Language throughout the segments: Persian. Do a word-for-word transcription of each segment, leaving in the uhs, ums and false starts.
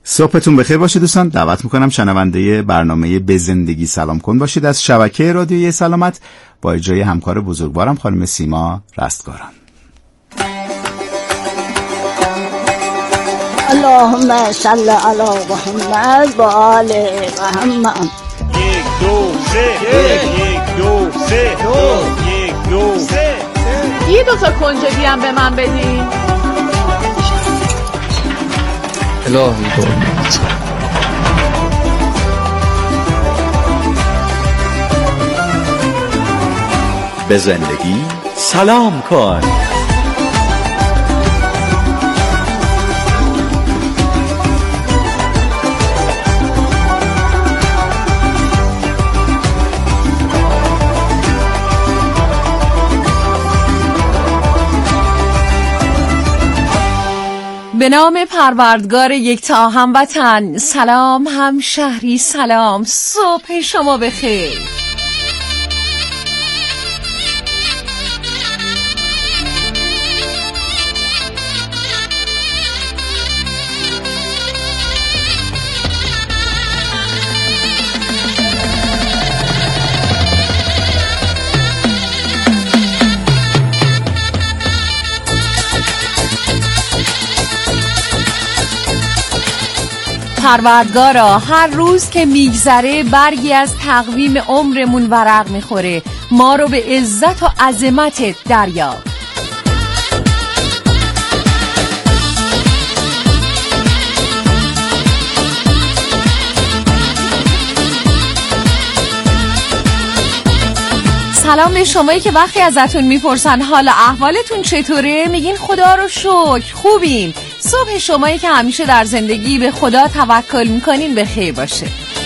صبحتون بخیر باشه دوستان. دعوت میکنم شنونده برنامه به زندگی سلام کن باشید از شبکه رادیوی سلامت با اجرای همکار بزرگوارم خانم سیما رستگاران. اللهم صل علی محمد و آل محمد. یک دو سه یک دو سه یک دو سه. یه دو تا کنجدی هم به من بدین. الهی به زندگی سلام کن. به نام پروردگار یکتا هموطن، سلام همشهری، سلام، صبح شما بخیر. پروردگارا هر روز که میگذره برگی از تقویم عمرمون ورق میخوره، ما رو به عزت و عظمتت دریاب. سلام به شمایی که وقتی ازتون میپرسن حال احوالتون چطوره میگین خدا رو شکر خوبیم. صبح شمایی که همیشه در زندگی به خدا توکل میکنین به خیر باشه.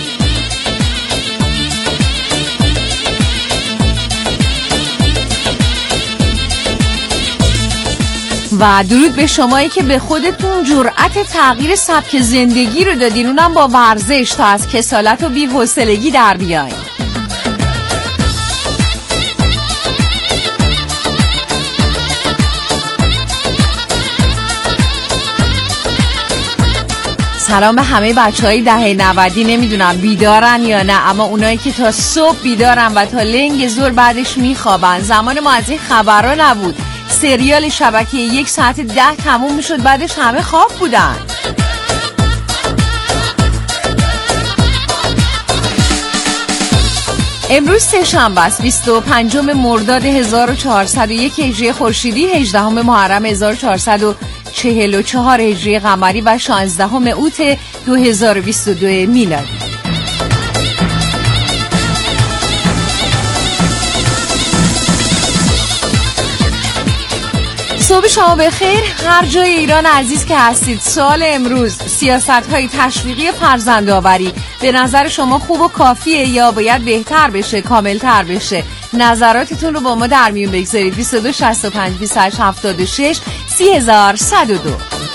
و درود به شمایی که به خودتون جرأت تغییر سبک زندگی رو دادین، اونم با ورزش، تا از کسالت و بی‌حوصلگی در بیاین. سلام به همه بچه های دهه نودی. نمیدونم بیدارن یا نه، اما اونایی که تا صبح بیدارن و تا لنگ زور بعدش میخوابن. زمان ما از این خبرها نبود، سریال شبکه یک ساعت ده تموم میشد بعدش همه خواب بودن. امروز سه‌شنبه است، بیست و پنجم مرداد هزار و چهارصد و یک هجری خورشیدی، هجدهم محرم هزار و چهارصد و چهل و چهار هجری قمری و شانزدهم اوت دو هزار و بیست و دو میلادی. صبح شما بخیر هر جای ایران عزیز که هستید. سوال امروز: سیاست‌های تشویقی فرزندآوری به نظر شما خوب و کافیه یا باید بهتر بشه، کاملتر بشه؟ نظراتتون رو با ما در میون بگذارید. بیست و دو شصت و پنج بیست و هشت هفتاد و شش سی هزار و صد و دو.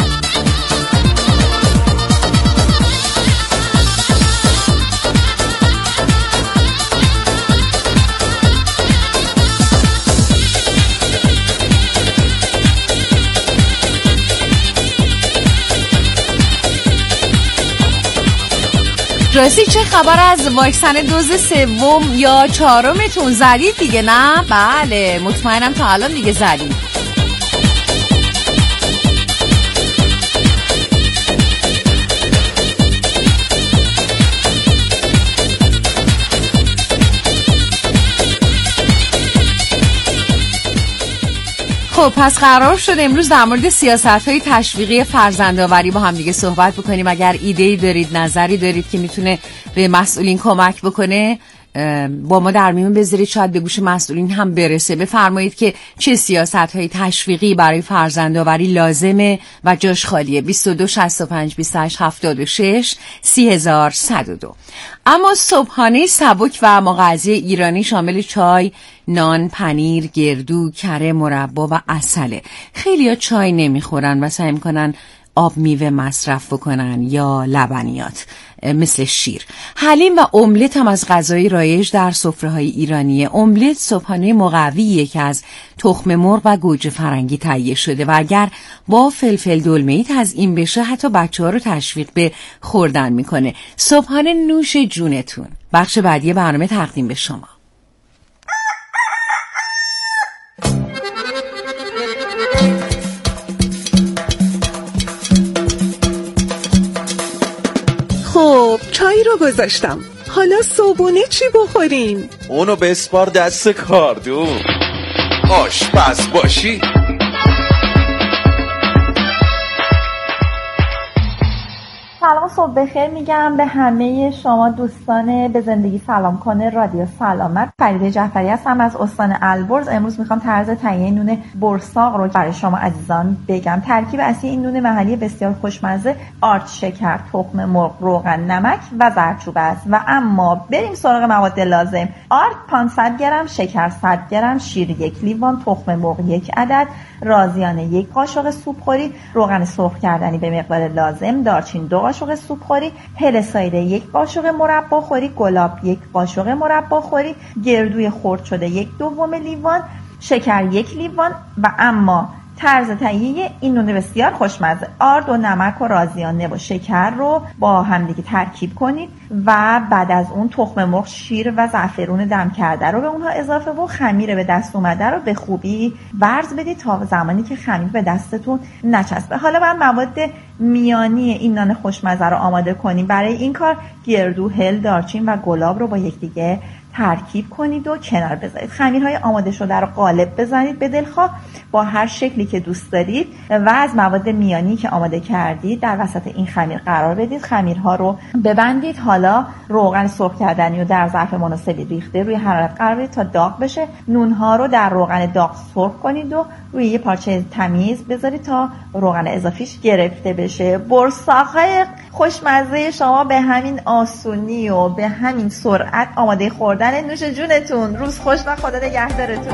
راستی چه خبر از واکسن دوز سوم یا چهارمتون؟ زدید دیگه نه؟ بله مطمئنم تا الان دیگه زدید. خب پس قرار شد امروز در مورد سیاست‌های تشویقی فرزندآوری با هم دیگه صحبت بکنیم. اگر ایده‌ای دارید، نظری دارید که میتونه به مسئولین کمک بکنه، با ما در میون بذارید، شاید به گوش مسئولین هم برسه. بفرمایید که چه سیاست‌های تشویقی برای فرزندآوری لازمه و جاش خالیه. بیست و دو شصت و پنج بیست و هشت هفتاد و شش سی هزار و صد و دو. اما صبحانه سبک و مغذی ایرانی شامل چای، نان، پنیر، گردو، کره، مربا و عسله. خیلی‌ها چای نمیخورن و سعی می‌کنن آب میوه مصرف بکنن یا لبنیات مثل شیر. حلیم و املت هم از غذای رایج در سفره‌های ایرانیه. املت صبحانه مقویه که از تخم مرغ و گوجه فرنگی تهیه شده و اگر با فلفل دلمه‌ای تزیین بشه حتی بچه‌ها رو تشویق به خوردن میکنه. صبحانه نوش جونتون. بخش بعدی برنامه تقدیم به شما. خب چای رو گذاشتم، حالا صبحونه چی بخوریم؟ اونو بسپار دست کاردون. آشپز باشی. سلام، صبح بخیر میگم به همه شما دوستان به زندگی سلام کنه رادیو سلامت. فریده جعفری هستم از استان البرز. امروز میخوام طرز تهیه نون برساق رو برای شما عزیزان بگم. ترکیب اصلی این نون محلی بسیار خوشمزه آرد شکر، تخم مرغ، روغن، نمک و زردچوبه است. و اما بریم سراغ مواد لازم. آرد پانصد گرم، شکر صد گرم، شیر یک لیوان، تخم مرغ یک عدد، رازیان یک قاشق سوپخوری، روغن سرخ کردنی به مقدار لازم، دارچین دو قاشق سوپخوری، هل سایده یک قاشق مربا خوری، گلاب یک قاشق مربا خوری، گردوی خرد شده یک دوم لیوان، شکر یک لیوان. و اما طرز تهیه این نون بسیار خوشمزه. آرد و نمک و رازیانه و شکر رو با همدیگه ترکیب کنید و بعد از اون تخم مرغ، شیر و زعفرون دم کرده رو به اونها اضافه و خمیر به دست اومده رو به خوبی ورز بدید تا زمانی که خمیر به دستتون نچسبه. حالا بعد مواد میانی این نان خوشمزه رو آماده کنیم. برای این کار گردو، هل، دارچین و گلاب رو با یکدیگه ترکیب کنید و کنار بذارید. خمیرهای آماده شده رو قالب بزنید به دلخواه با هر شکلی که دوست دارید و از مواد میانی که آماده کردید در وسط این خمیر قرار بدید. خمیرها رو ببندید. حالا روغن سرخ کردنی رو در ظرف مناسبی ریخته روی حرارت قرار بدید تا داغ بشه. نونها رو در روغن داغ سرخ کنید و روی یه پارچه تمیز بذارید تا روغن اضافیش گرفته بشه. برساق‌های خوشمزه شما به همین آسونی و به همین سرعت آماده خوردن. نوش جونتون. روز خوش و خدا نگهدارتون.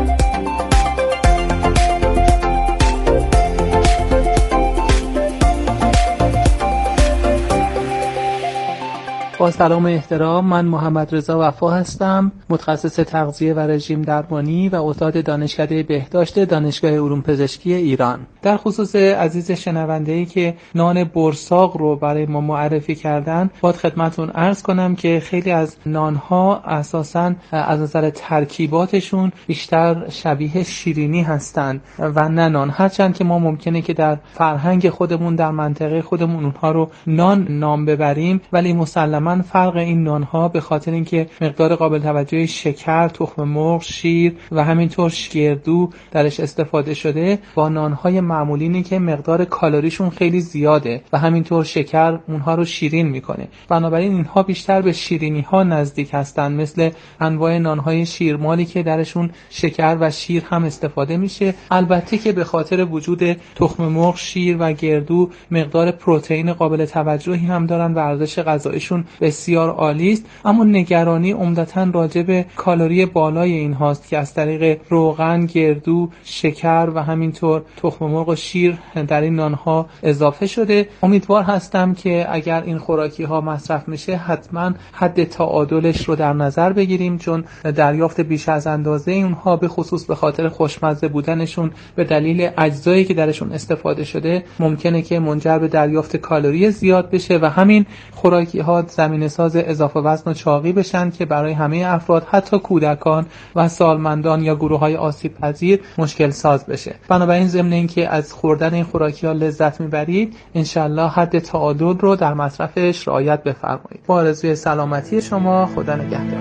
با سلام و احترام، من محمد رضا وفا هستم، متخصص تغذیه و رژیم درمانی و استاد دانشکده بهداشت دانشگاه علوم پزشکی ایران. در خصوص عزیز شنونده‌ای که نان برساق رو برای ما معرفی کردن، باید خدمتون عرض کنم که خیلی از نانها اساساً از نظر ترکیباتشون بیشتر شبیه شیرینی هستند و نه نان، هرچند که ما ممکنه که در فرهنگ خودمون، در منطقه خودمون اونها رو نان نام ببریم، ولی مسلماً من فرق این نانها به خاطر اینکه مقدار قابل توجهی شکر، تخم مرغ، شیر و همینطور گردو درش استفاده شده با نانهای معمولی اینه که مقدار کالریشون خیلی زیاده و همینطور شکر اونها رو شیرین میکنه. بنابراین اینها بیشتر به شیرینی ها نزدیک هستن، مثل انواع نانهای شیرمالی که درشون شکر و شیر هم استفاده میشه. البته که به خاطر وجود تخم مرغ، شیر و گردو مقدار پروتئین قابل توجهی هم دارن و ارزش غذاییشون بسیار عالی است، اما نگرانی عمدتاً راجع به کالری بالای این هاست که از طریق روغن، گردو، شکر و همینطور تخم مرغ و شیر در این نانها اضافه شده. امیدوار هستم که اگر این خوراکی ها مصرف میشه حتما حد تعادلش رو در نظر بگیریم، چون دریافت بیش از اندازه اونها به خصوص به خاطر خوشمزه بودنشون به دلیل اجزایی که درشون استفاده شده ممکنه که منجر به دریافت کالری زیاد بشه و همین خوراکی ها زمینه ساز اضافه وزن و چاقی بشن که برای همه افراد، حتی کودکان و سالمندان یا گروه های آسیب پذیر مشکل ساز بشه. بنابراین ضمن اینکه از خوردن این خوراکی ها لذت میبرید، انشالله حد تعادل رو در مصرفش رعایت بفرمایید. با آرزوی سلامتی شما، خدا نگهدار.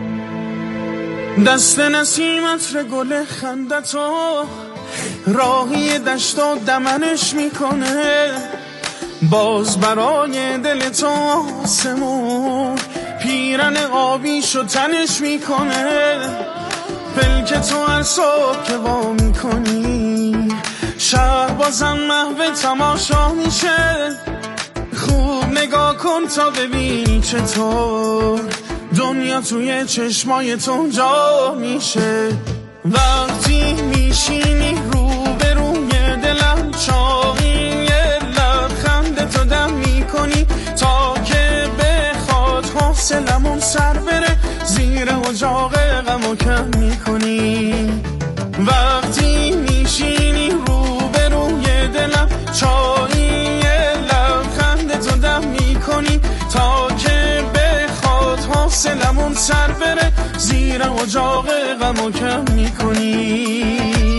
دست نسیمت گل خندتو راهی دشت و دمنش میکنه، باز برای دل تو آسمون پیرن آبیشو تنش میکنه. پلک تو هر صبح که وا میکنی شهر بازم محو تماشا میشه. خوب نگاه کن تا ببینی چطور دنیا توی چشمای تو جا میشه. وقتی میشینی رو به روی دلم چاقی، یه لبخند اجاق غمو کم میکنی. وقتی میشینی رو به روی دلم، چایی لبخندتو دم میکنی تا که بخواد حاصلمون سر بره، زیر اجاق غمو کم میکنی.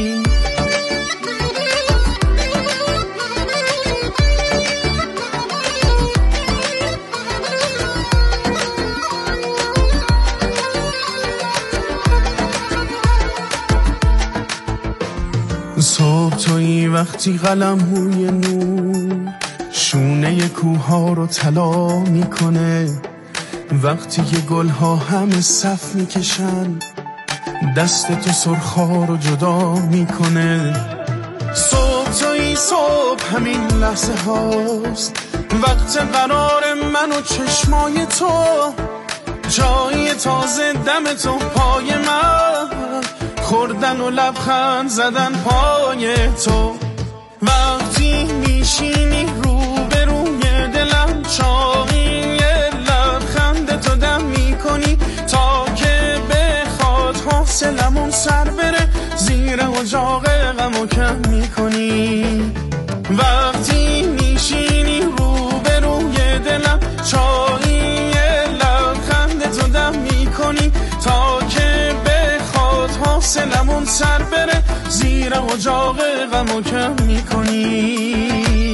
صبح تویی وقتی قلم موی نور شونه کوها رو طلا میکنه، وقتی که گلها همه صف میکشن دست تو سرخا رو جدا میکنه. صبح تویی صبح همین لحظه هاست، وقت قرار من و چشمای تو، جای تازه دم تو پای من، خوردن و لبخند زدن پای تو. وقتی میشینی رو به روی دلم، چاقی لبخند تو دم میکنی تا که بخواد حاصلمون سر بره، زیر اجاق غمو کم میکنی. وقتی میشینی رو به روی دلم، چاقی لبخند تو دم میکنی تا که بخواد حاصلمون سر بره، زیر اجاق غمو کم میکنی.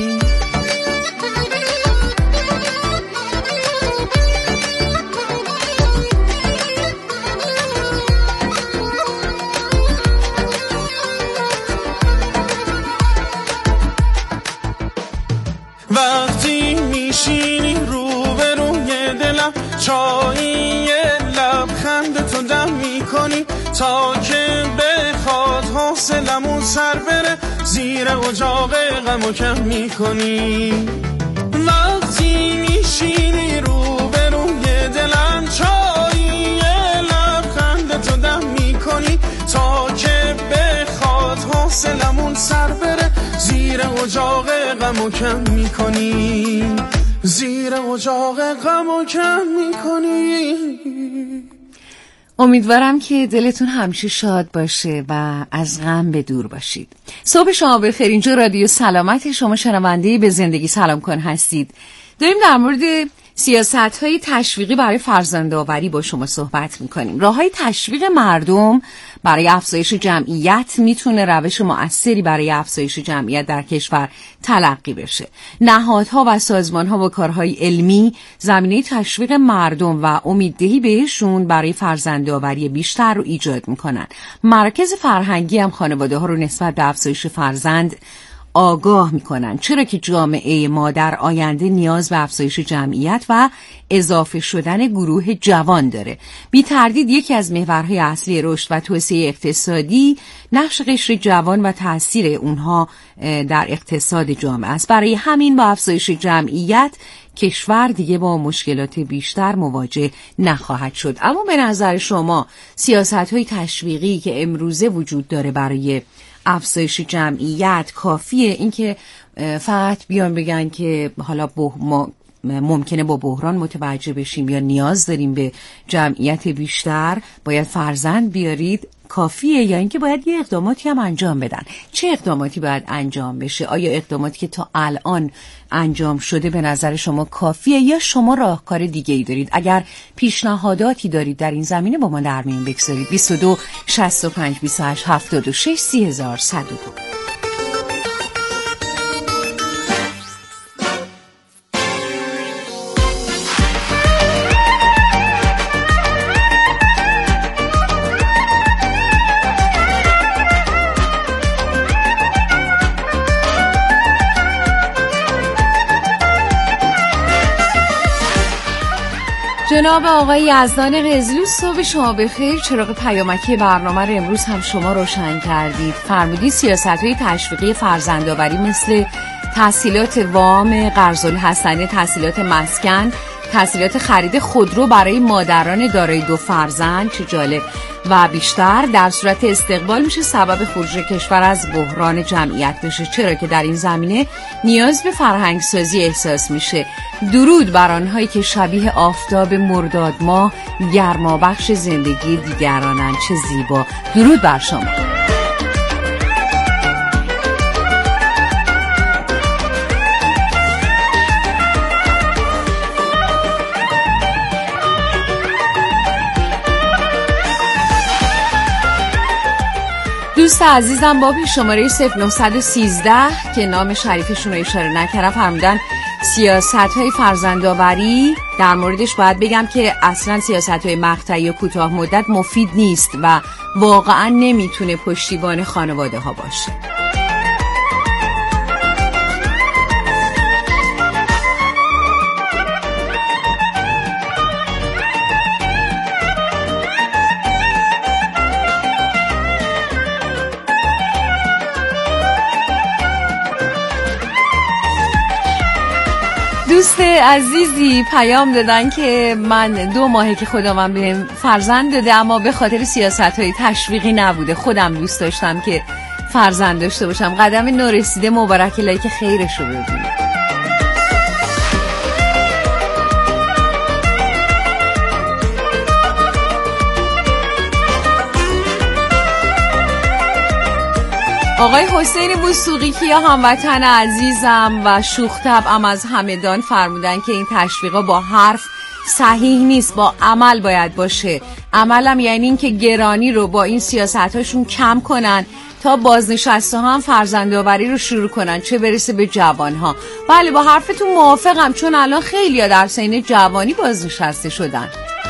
وقتی میشینی رو به روی دلم، چایی لبخند تو دم میکنی تا که بخواد حاصلمون سر بره، زیر اجاق غمو کم میکنی. وقتی میشینی رو به روی دلم، چایی لبخند تو دم میکنی تا که بخواد حاصلمون سر بره، زیر اجاق غمو کم میکنی. زیر اجاق غمو کم میکنی. امیدوارم که دلتون همیشه شاد باشه و از غم به دور باشید. صبح شما بخیر. اینجا رادیو سلامت، شما شنونده به زندگی سلام کن هستید. داریم در مورد سیاست‌های تشویقی برای فرزندآوری با شما صحبت می‌کنیم. راه‌های تشویق مردم برای افزایش جمعیت میتونه روش مؤثری برای افزایش جمعیت در کشور تلقی بشه. نهادها و سازمان‌ها با کارهای علمی زمینه تشویق مردم و امیددهی بهشون برای فرزندآوری بیشتر رو ایجاد می‌کنن. مرکز فرهنگی هم خانواده‌ها رو نسبت به افزایش فرزند آگاه میکنن، چرا که جامعه ما در آینده نیاز به افزایش جمعیت و اضافه شدن گروه جوان داره. بی تردید یکی از محورهای اصلی رشد و توسعه اقتصادی نقش قشر جوان و تأثیر اونها در اقتصاد جامعه است. برای همین با افزایش جمعیت کشور دیگه با مشکلات بیشتر مواجه نخواهد شد. اما به نظر شما سیاست‌های تشویقی که امروزه وجود داره برای افزایش جمعیت کافیه؟ اینکه فقط بیان بگن که حالا ما ممکنه با بحران متوجه بشیم یا نیاز داریم به جمعیت بیشتر، باید فرزند بیارید، کافیه؟ یا اینکه باید یه اقداماتی هم انجام بدن؟ چه اقداماتی باید انجام بشه؟ آیا اقداماتی که تا الان انجام شده به نظر شما کافیه یا شما راهکار دیگه ای دارید؟ اگر پیشنهاداتی دارید در این زمینه با ما در میون بگذارید. بیست و دو شصت و پنج بیست و هشت هفتاد و شش سی هزار و صد و دو. جناب آقای یزدان قزلو، صبح شما بخیر. چراغ پیامکی برنامه رو امروز هم شما روشن کردید. فرمودید سیاست‌های تشویقی فرزندآوری مثل تسهیلات وام، قرض الحسنه، تسهیلات مسکن، تسهیلات خرید خودرو برای مادران دارای دو فرزند، چه جالب، و بیشتر در صورت استقبال میشه سبب خروج کشور از بحران جمعیت بشه، چرا که در این زمینه نیاز به فرهنگ سازی احساس میشه. درود بر آنهایی که شبیه آفتاب مرداد ماه گرما بخش زندگی دیگرانند، چه زیبا. درود بر شما. دوست عزیزم با شماره صفر نه یک سه که نام شریفشون رو اشاره نکردم فرمودن سیاست‌های فرزندآوری، در موردش باید بگم که اصلا سیاست‌های مقطعی و کوتاه مدت مفید نیست و واقعا نمیتونه پشتیبان خانواده ها باشه. دوست عزیزی پیام دادن که من دو ماهه که خدا من بهم فرزند داده، اما به خاطر سیاست‌های تشویقی نبوده. خودم دوست داشتم که فرزند داشته باشم. قدم نورسیده مبارک، الهی که خیرش رو ببینیم. آقای حسین بوسوقی کیا هموطن عزیزم و شوخ طبعم از همدان فرمودن که این تشویقا با حرف صحیح نیست، با عمل باید باشه. عملم یعنی این که گرانی رو با این سیاستاشون کم کنن تا بازنشسته هم فرزندآوری رو شروع کنن، چه برسه به جوانها. بله با حرفتون موافقم، چون الان خیلی‌ها در سن جوانی بازنشسته شدن.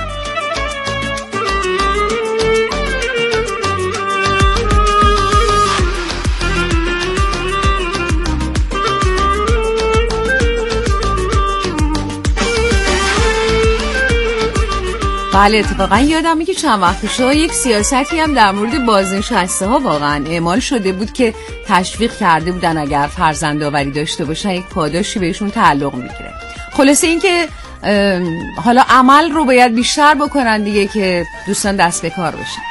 بله اتفاقا یادم میگه چند وقت پیش یک سیاستی هم در مورد بازنشسته ها واقعا اعمال شده بود که تشویق کرده بودن اگر فرزندآوری داشته باشن یک پاداشی بهشون تعلق میگیره. خلاصه این که حالا عمل رو باید بیشتر بکنن دیگه که دوستان دست به کار بشن.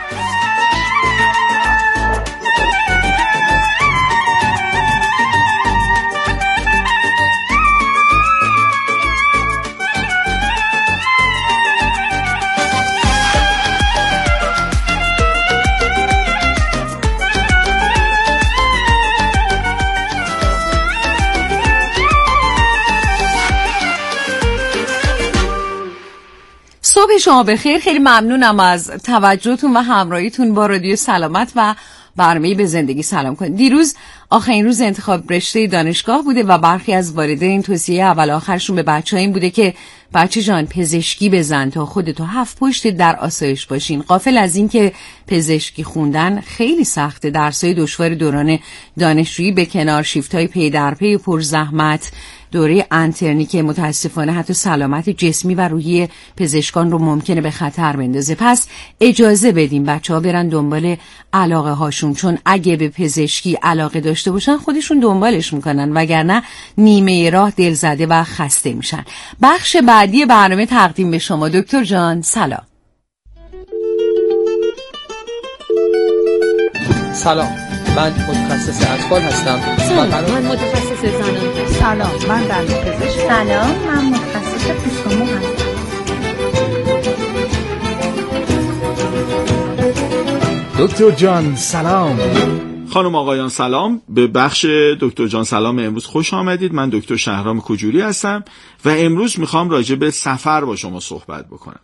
صبح شما بخیر، خیلی ممنونم از توجهتون و همراهیتون با رادیو سلامت و برنامه به زندگی سلام کنید. دیروز آخرین روز انتخاب رشته دانشگاه بوده و برخی از والدین توصیه اول آخرشون به بچه‌ها این بوده که بچه جان پزشکی بزن تا خودتو هفت پشت در آسایش باشین. غافل از این که پزشکی خوندن خیلی سخته، درسای دشوار دوران دانشجویی به کنار، شیفت‌های پی در پی و پر زحمت، دوره انترنی که متاسفانه حتی سلامت جسمی و روحی پزشکان رو ممکنه به خطر بندازه. پس اجازه بدیم بچه‌ها برن دنبال علاقه هاشون، چون اگه به پزشکی علاقه داشته باشن خودشون دنبالش میکنن، وگرنه نیمه راه دلزده و خسته میشن. بخش بعدی برنامه تقدیم به شما. دکتر جان سلام. سلام، من متخصص اطفال هستم. سلام، من متخصص زنان. سلام، من دندانپزشک. سلام، من متخصص پوست و مو هستم. دکتر جان سلام. خانم آقایان سلام، به بخش دکتر جان سلام امروز خوش آمدید. من دکتر شهرام کجوری هستم و امروز میخوام راجع به سفر با شما صحبت بکنم.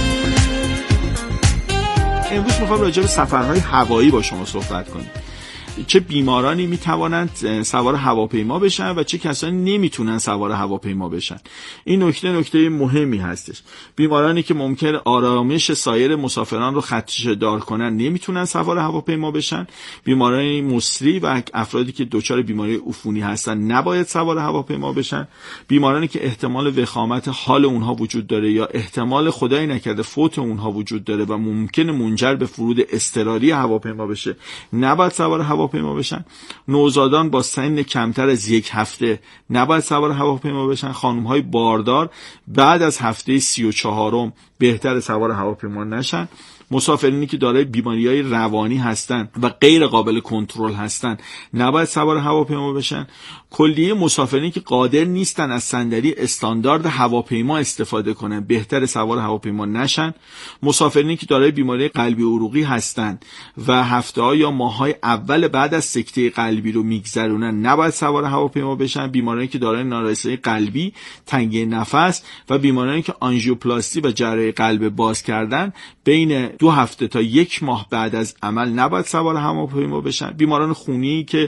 امروز میخوام راجع به سفرهای هوایی با شما صحبت کنیم. چه بیمارانی میتوانند سوار هواپیما بشن و چه کسانی نمیتونن سوار هواپیما بشن. این نکته نکته مهمی هستش. بیمارانی که ممکن آرامش سایر مسافران رو خدشه دار کنن نمیتونن سوار هواپیما بشن. بیماران مسری و افرادی که دچار بیماری عفونی هستن نباید سوار هواپیما بشن. بیمارانی که احتمال وخامت حال اونها وجود داره یا احتمال خدای نکرده فوت اونها وجود داره و ممکن منجر به فرود اضطراری هواپیما بشه نباید سوار هواپیما بشن. نوزادان با سن کمتر از یک هفته نباید سوار هواپیما بشن. خانم‌های باردار بعد از هفته سی و چهارم بهتر سوار هواپیما نشن. مسافرینی که دارای بیماری‌های روانی هستند و غیر قابل کنترل هستند نباید سوار هواپیما بشن. کلیه مسافرینی که قادر نیستن از صندلی استاندارد هواپیما استفاده کنن بهتر سوار هواپیما نشن. مسافرینی که دارای بیماری قلبی عروقی هستند و هفته‌ها یا ماه‌های اول بعد از سکته قلبی رو میگذرونن نباید سوار هواپیما بشن. بیمارانی که دارای نارسایی قلبی، تنگی نفس و بیمارانی که آنژیوپلاستی و جراحی قلب باز کردن بین دو هفته تا یک ماه بعد از عمل نباید سوار هواپیما بشن. بیماران خونی که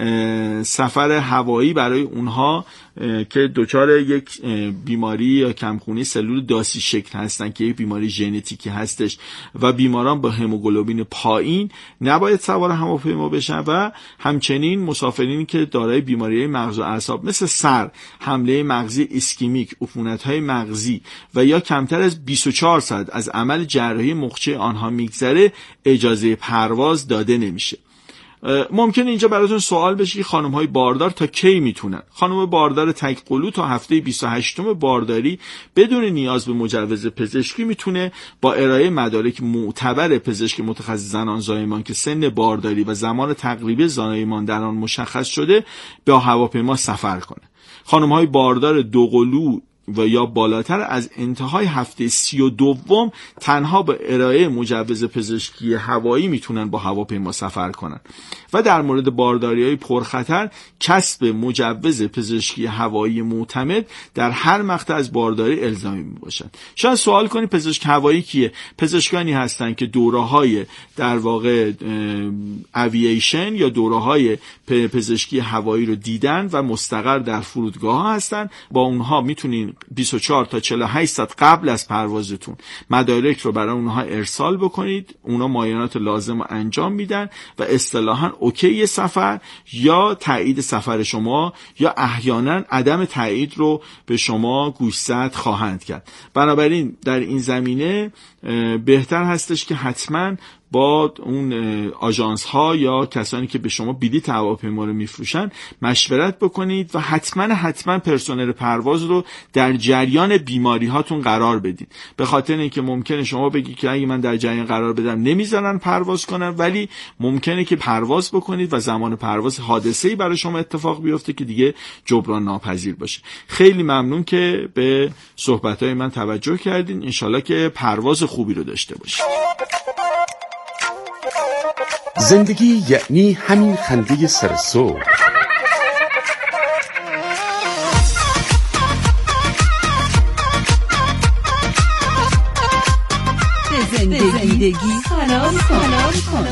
سفر هوایی برای اونها که دچار یک بیماری یا کمخونی سلول داسی شکل هستن که یک بیماری ژنتیکی هستش و بیماران با هموگلوبین پایین نباید سوار هواپیما بشن. و همچنین مسافرینی که دارای بیماری مغز و اعصاب مثل سر، حمله مغزی ایسکمیک، عفونت‌های مغزی و یا کمتر از بیست و چهار ساعت از عمل جراحی مخچه آنها میگذره اجازه پرواز داده نمیشه. ممکن اینجا براتون سوال بشه که خانم‌های باردار تا کی میتونن؟ خانم باردار تک قلو تا هفته بیست و هشتم بارداری بدون نیاز به مجوز پزشکی میتونه با ارائه مدارک معتبر پزشک متخصص زنان زایمان که سن بارداری و زمان تقریبی زایمان در آن مشخص شده با هواپیما سفر کنه. خانم‌های باردار دو قلو و یا بالاتر از انتهای هفته سی و دوم تنها با ارائه مجوز پزشکی هوایی میتونن با هواپیما سفر کنن. و در مورد بارداری‌های پرخطر کسب مجوز پزشکی هوایی معتمد در هر مقطع از بارداری الزامی میباشد. شاید سوال کنی پزشک هوایی کیه؟ پزشکانی هستن که دوره‌های در واقع اوییشن یا دوره‌های پزشکی هوایی رو دیدن و مستقر در فرودگاه هستن. با اونها میتونین بیست و چهار تا چهل و هشت ساعت قبل از پروازتون مدارک رو برای اونها ارسال بکنید. اونا معاینات لازم رو انجام میدن و اصطلاحاً اوکی سفر یا تایید سفر شما یا احیانا عدم تایید رو به شما گوشزد خواهند کرد. بنابراین در این زمینه بهتر هستش که حتما با اون آژانس ها یا کسانی که به شما بلیط هواپیما رو میفروشن مشورت بکنید و حتما حتما پرسنل پرواز رو در جریان بیماری هاتون قرار بدید. به خاطر اینکه ممکنه شما بگی که اگه من در جریان قرار بدم نمیذارن پرواز کنن، ولی ممکنه که پرواز بکنید و زمان پرواز حادثه‌ای برای شما اتفاق بیفته که دیگه جبران ناپذیر باشه. خیلی ممنون که به صحبت‌های من توجه کردین. انشالله که پرواز خوبی رو داشته باشید. زندگی یعنی همین خنده سر صبح. زندگی سلام کن.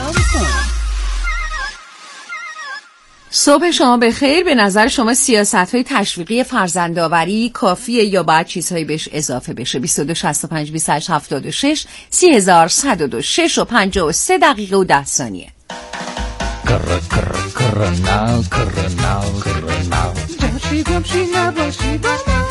صبح شما بخیر. به نظر شما سیاست‌های تشویقی فرزندآوری کافیه یا باید چیزهایی بهش اضافه بشه؟ بیست و دو شصت و پنج بیست و هشت هفتاد و شش سی هزار و صد و دو شش و پنجاه و سه دقیقه و ده ثانیه. کر کر کر ناو کر ناو کر ناو جمشی جمشی نباشی باما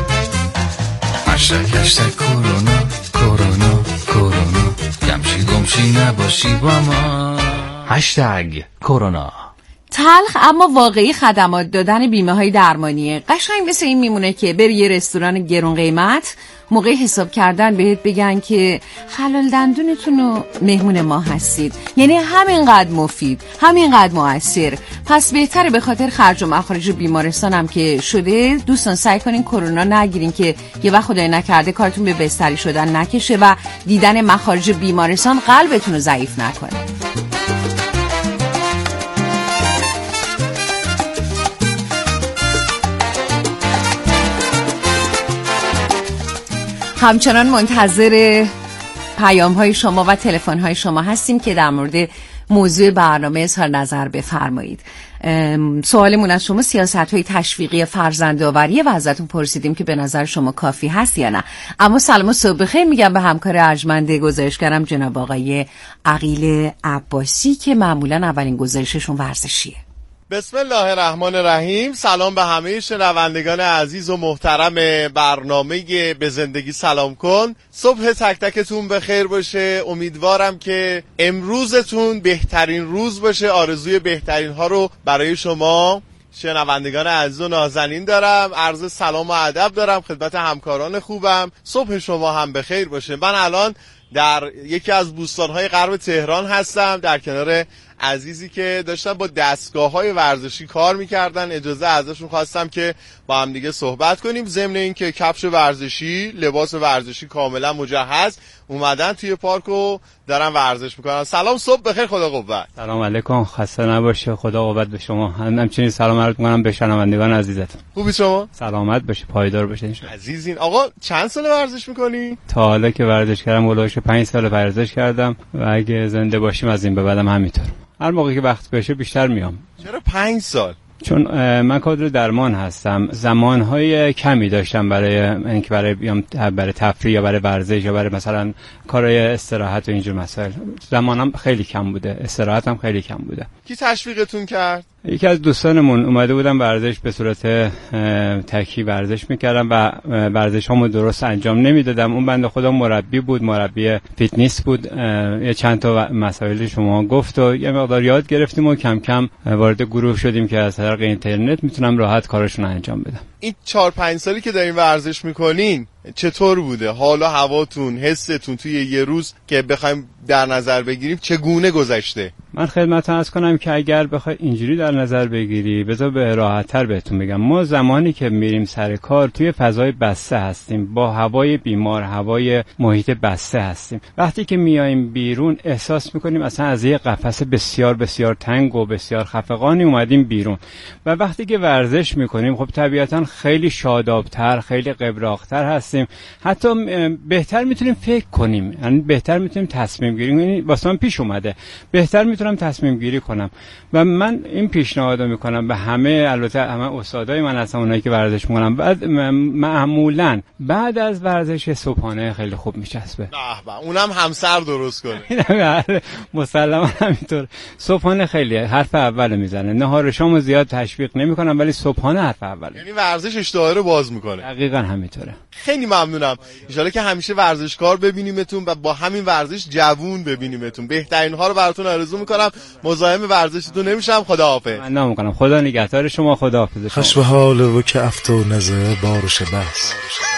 هشتگ هشتگ کرونا کرونا کرونا جمشی جمشی نباشی باما هشتگ کرونا. تلخ اما واقعی خدمات دادن بیمه های درمانیه. قشنگ مثل این میمونه که بری یه رستوران گرون قیمت، موقع حساب کردن بهت بگن که خلال دندونتون رو مهمون ما هستید. یعنی همینقدر مفید، همینقدر مؤثر. پس بهتره به خاطر خرج و مخارج بیمارستان هم که شده دوستان سعی کنین کرونا نگیرین که یه وقت خدای نکرده کارتون به بستری شدن نکشه و دیدن مخارج بیمارستان قلبتون رو ضعیف نکنه. همچنان منتظر پیام های شما و تلفن های شما هستیم که در مورد موضوع برنامه اظهار نظر بفرمایید. سوالمون از شما سیاست‌های تشویقی فرزندآوری و ازتون پرسیدیم که به نظر شما کافی هست یا نه. اما سلام و صبح بخیر میگم به همکار ارجمند گزارشگرم جناب آقای عقیل عباسی که معمولا اولین گزارششون ورزشیه. بسم الله الرحمن الرحیم. سلام به همه شنوندگان عزیز و محترم برنامه به زندگی سلام کن. صبح تک تکتون بخیر باشه. امیدوارم که امروزتون بهترین روز باشه. آرزوی بهترین ها رو برای شما شنوندگان عزیز و نازنین دارم. عرض سلام و ادب دارم خدمت همکاران خوبم. صبح شما هم بخیر باشه. من الان در یکی از بوستان‌های غرب تهران هستم، در کنار عزیزی که داشتن با دستگاه‌های ورزشی کار می‌کردن. اجازه ازشون خواستم که با هم دیگه صحبت کنیم. ضمن اینکه کفش ورزشی، لباس ورزشی کاملا مجهز اومدن توی پارک و دارن ورزش میکنن. سلام، صبح بخیر، خدا قوت. سلام علیکم، خسته نباشه، خدا قوت به شما. همچنین سلام عرض می‌کنم به شنوندگان عزیزتون. خوبی شما؟ سلامت باشه، پایدار باشه ان شاءالله. عزیزین، آقا چند سال ورزش میکنی؟ تا حالا که ورزش کردم هولوش پنج سال ورزش کردم و اگه زنده باشیم از این به بعدم همینطور. هر موقع که وقت بشه بیشتر میام. چرا پنج سال؟ چون من کادر درمان هستم، زمانهای کمی داشتم برای اینکه برای بیام برای تفریح یا برای ورزش یا برای مثلا کارهای استراحت و اینجور مسائل. زمانم خیلی کم بوده، استراحتم خیلی کم بوده. کی تشویقتون کرد؟ یکی از دوستانمون اومده بودم ورزش به صورت تکی ورزش میکردم و ورزشامو درست انجام نمیدادم. اون بنده خدا مربی بود، مربی فیتنس بود. یه چند تا مسائل شما گفت و یه مقدار یاد گرفتیم و کم کم وارد گروه شدیم که از طریق اینترنت میتونم راحت کارشون انجام بدم. این چهار پنج سالی که دارین ورزش میکنین چطور بوده؟ حالا هواتون، حستون توی یه روز که بخوایم در نظر بگیریم چگونه گذشته؟ من خدمت عرض کنم که اگر بخوای اینجوری در نظر بگیری بذار به راحت تر بهتون بگم. ما زمانی که میریم سر کار توی فضای بسته هستیم، با هوای بیمار، هوای محیط بسته هستیم. وقتی که میایم بیرون احساس میکنیم اصلا از یه قفس بسیار بسیار تنگ و بسیار خفقانی اومدیم بیرون و وقتی که ورزش میکنیم خب طبیعتا خیلی شادابتر، خیلی قبراقتر هستیم. حتی بهتر میتونیم فکر کنیم، یعنی بهتر میتونیم تصمیم گیری کنیم. یعنی واسه من پیش اومده بهتر میتونم تصمیم گیری کنم و من این پیشنهاد رو میکنم به همه، البته همه استادای من هستن، اونایی که ورزش میکنن. بعد معمولا بعد از ورزش صبحانه خیلی خوب میچسبه. به به، اونم همسر درست کنه. مسلما همینطور. صبحانه خیلی حرف اول میزنه. نهار شامو زیاد تشویق نمیکنم ولی صبحانه حرف اوله. یعنی ورزش اشتها رو باز میکنه. دقیقاً همینطوره. خیلی ممنونم. ان شاءالله که همیشه ورزشکار ببینیمتون و با همین ورزش جوون ببینیمتون. بهترین ها رو براتون آرزو میکنم. مزاحم ورزشتون نمیشم. خداحافظ. من نمیکنم. خدا نگهدار شما. خداحافظ شما. خش به حال و که افتو نزه بارش بس.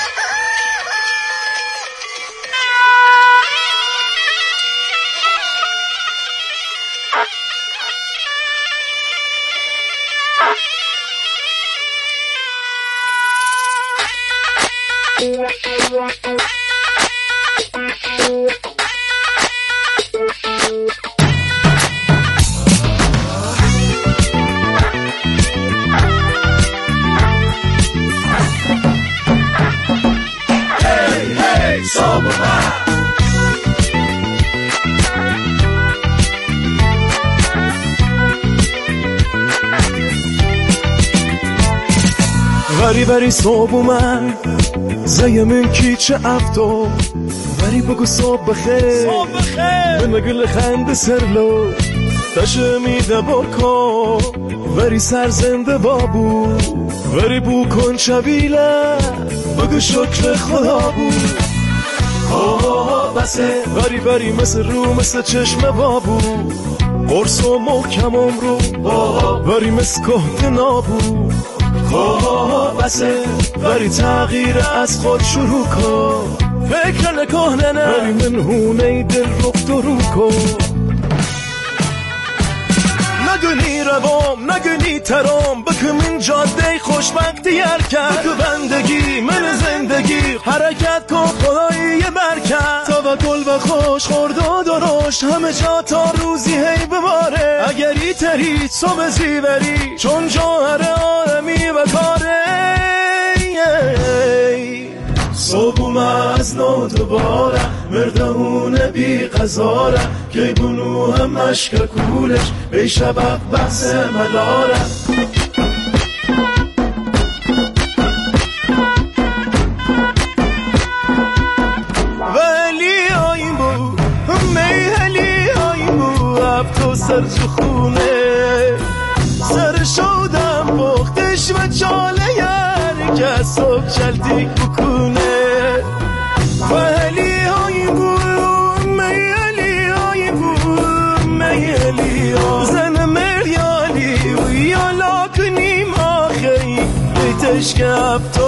وری وری صبح اومد زیمون کی چه افتو وری بگو صبح بخیر به مگل خنده سرلو تشه میده برکو وری سر زنده بابو وری بو کن شبیله بگو شکر خدا بود. آه بسه وری وری مثل رو مثل چشم بابو قرص و محکم عمرو وری مثل کهن نابو. آه بسه وری تغییر از خود شروع کن فکر نکنه نه وری منهونه دل رخ درو کن. نگونی روام نگونی ترام بکم این جاده خوشبختی حرکت بکو بندگی من زندگی حرکت کن خدایی یه برکت توکل و خوش خورد و درشت همه جا تا روزی هی بباره اگری تری صبح زیوری چون جوهر آدمی و کاره صبح از نو دوباره مردهونه بی قزاره که بونو هم مشک کولش بی شبق بحث مداره ولی آیم بو میهلی آیم بو اب تو سر تو خونه سر شودم بختش و چاله یر که صبح چلتیک بکنه ولی آیم بو میهلی آیم بو میهلی زن مریالی و یالا کنیم آخی بیتش که اب تو